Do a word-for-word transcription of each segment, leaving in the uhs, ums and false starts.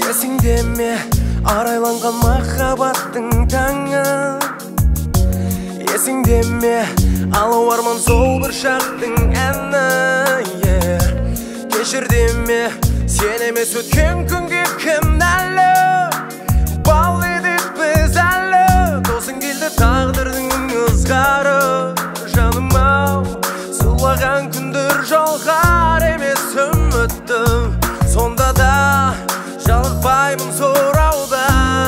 Есіңде ме арайланған махаббаттың таңы? Есіңде ме алау арман сол бір шақтың әні? Кешірде ме сен емес өткен күнге кінәлі? Бал едік біз әлі, досың келді тағдырдың ызғары. Жаным ау, сыйлаған күндер жалғар емес үмітті, сонда да жалықпаймын сұраудан.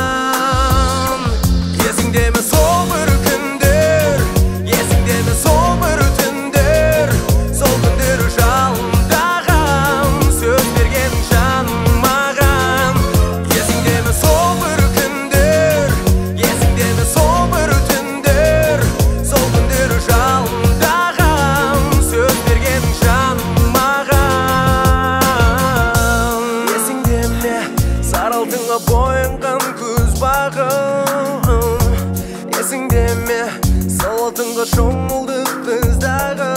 Есіңде ме сол бір күндер, есіңде ме сол бір түндер, сол күндер жалындаған сөз берген жаным маған. Есіңде ме сол бір күндер, есіңде ме сол бір түндер, сол күндер жалындаған сөз берген жаным маған. Есіңде ме саралтынға боянған күз бағым? Есіңде ме салатынға шомылдық біз дағы?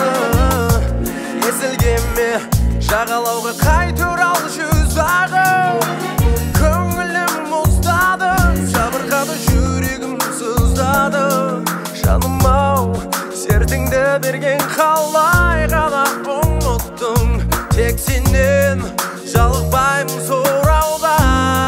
Есілге ме жағалауға қайтыр ал жүз ағы? Көңілім мұздады, жабырқады, жүрегім сыздады. Жаным ау, сертіңді берген қалай ғана ұмыттым, тек сенен жалықпаймын сұраудан.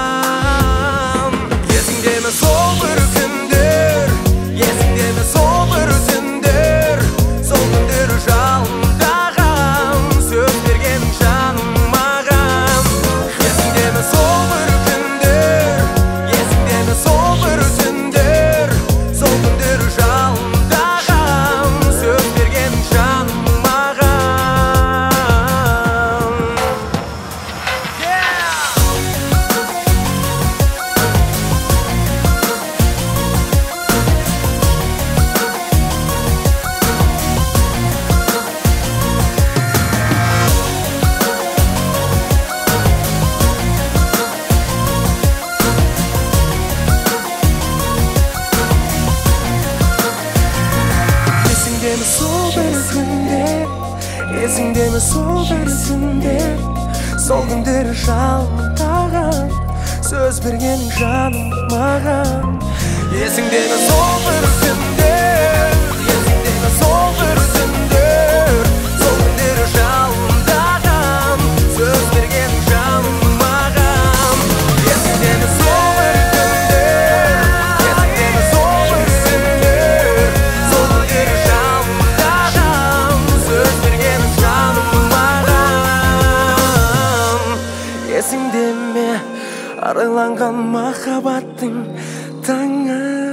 Есіңде ме сол бір күндер, есіңде ме сол бір түндер, сол күндер жалындаған сөз берген жаным маған. Есіңде ме сол бір күндер, есіңде ме сол бір түндер, сол күндер жалындаған сөз берген жаным маған. Есіңде ме сол бір күндер, есіңде ме сол бір түндер, сол күндер жалындаған сөз берген жаным маған. Есіңде ме сол бір күндер, есіңде ме сол бір түндер, сол күндер жалындаған сөз берген жаным маған. Есіңде ме сол бір күндер, есіңде ме сол бір түндер, сол күндер жалындаған сөз берген жаным маған. Есіңде ме арайланған махаббаттың таңы?